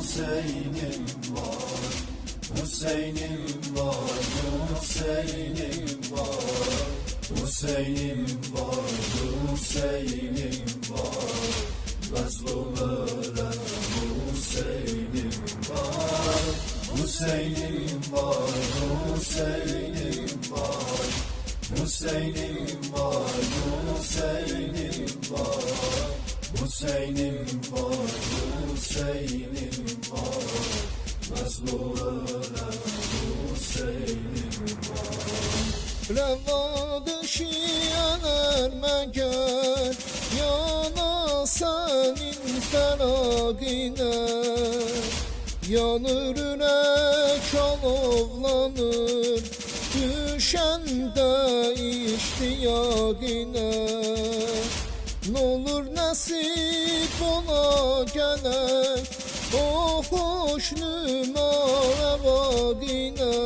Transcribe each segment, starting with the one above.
Hüseyin'im var, Hüseyin'im var, Hüseyin'im var, Hüseyin'im var, Hüseyin'im var, mazlum ölen Hüseyin'im var, Hüseyin'im var, Hüseyin'im var, Hüseyin'im var, Hüseyin'im var, Hüseyin'im var, Hüseyin'im var, mazlum ölen Hüseyin'im var. Revadı şiyaner meğer yana senin feragine, yanır yürek alovlanır düşende iştiyagine. N'olur nasip ola gelek o hoş nümare vagine,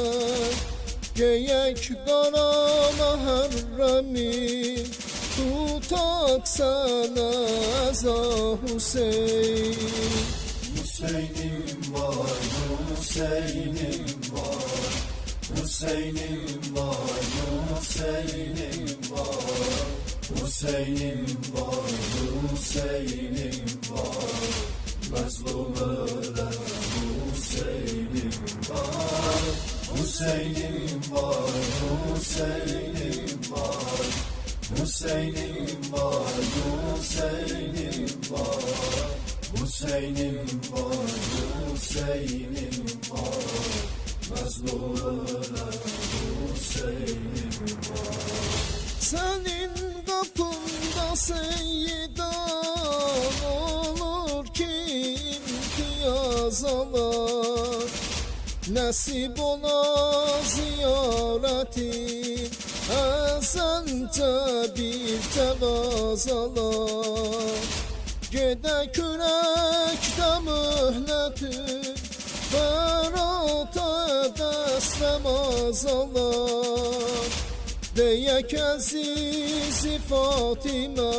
geyek kara mehremi tutak sana eza Hüseyin. Hüseyin'im var, Hüseyin'im var, Hüseyin'im var, Hüseyin'im var, Hüseyin'im var, Hüseyin'im var, mazlum ölen Hüseyin'im var, Hüseyin'im var, Hüseyin'im var, Hüseyin'im var, Hüseyin'im var, Hüseyin'im var, Hüseyin'im var, mazlum ölen Hüseyin'im var. Senin kapında seyyidan olur ki imtiyaz alar, nasip ola ziyaretin esente bir tevazalar. Gedek yürekte mühnetin ferata destemaz alar, deyek azizi Fatime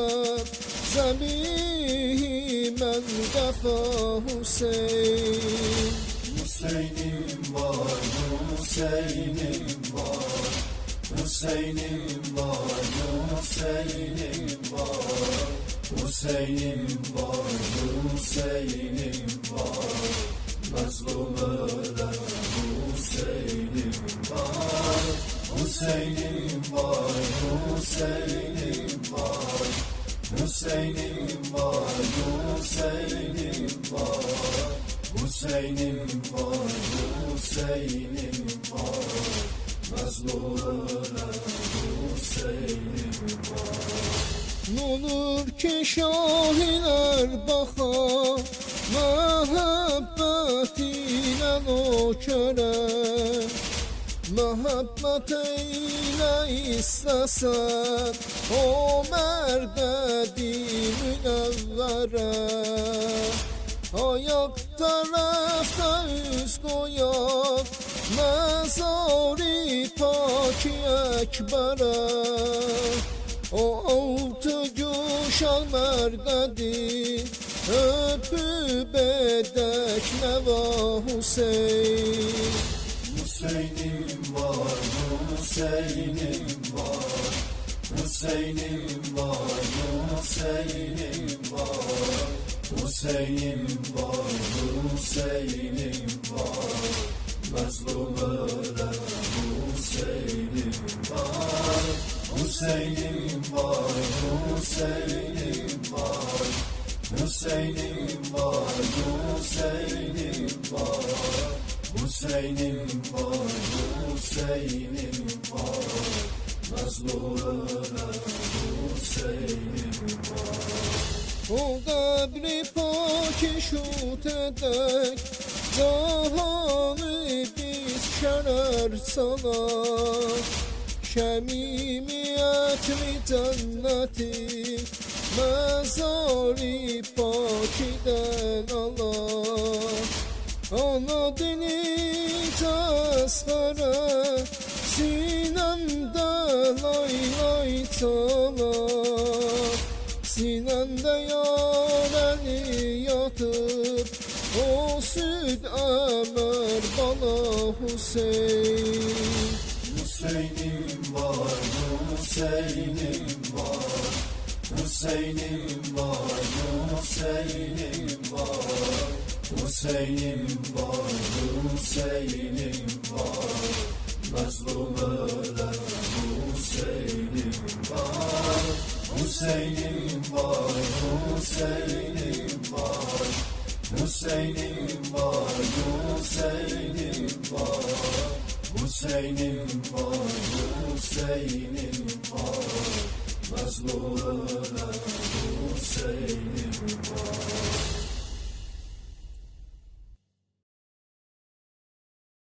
zemimen defa Hüseyin. Hüseyin'im var, Hüseyin'im var, Hüseyin'im var, Hüseyin'im var, Hüseyin'im var, Hüseyin'im var, mazlum ölen Hüseyin'im var, Hüseyin'im var, Hüseyin'im var, Hüseyin'im var, Hüseyin'im var, Hüseyin'im var, Hüseyin'im var, mazlum ölen Hüseyin'im var. N'olur ki şahiler bakar mehabbet ile o köre, mehabbet ile istesen o merdedi münevvere, ayak tarafta yüz koyak mezari paki ekbere, o altı güşal merdedi öpüp edek neva Hüseyin. Hüseyin'im var, Hüseyin'im var, Hüseyin'im var, Hüseyin'im var, Hüseyin'im var, Hüseyin'im var, mazlum ölen Hüseyin'im var, Hüseyin'im var, Hüseyin'im var, Hüseyin'im var, Hüseyin'im var, Hüseyin'im var, Hüseyin'im var, mazlum ölen Hüseyin'im var. O kabri paki şut edek cahanı biz şerer salar, şemimiyetli cenneti mezari pakiden Allah. Ana dini tesfere sinemde lay lay çalar, sinende yareni yatıp o süt emer bana Hüseyin. Hüseyin'im var, Hüseyin'im var, Hüseyin'im var, Hüseyin'im var, Hüseyin'im var, Hüseyin'im var, mazlum ölen Hüseyin'im var, Hüseyin'im var, Hüseyin'im var, Hüseyin'im var, Hüseyin'im var, Hüseyin'im var, Hüseyin'im var, mazlum ölen Hüseyin'im var.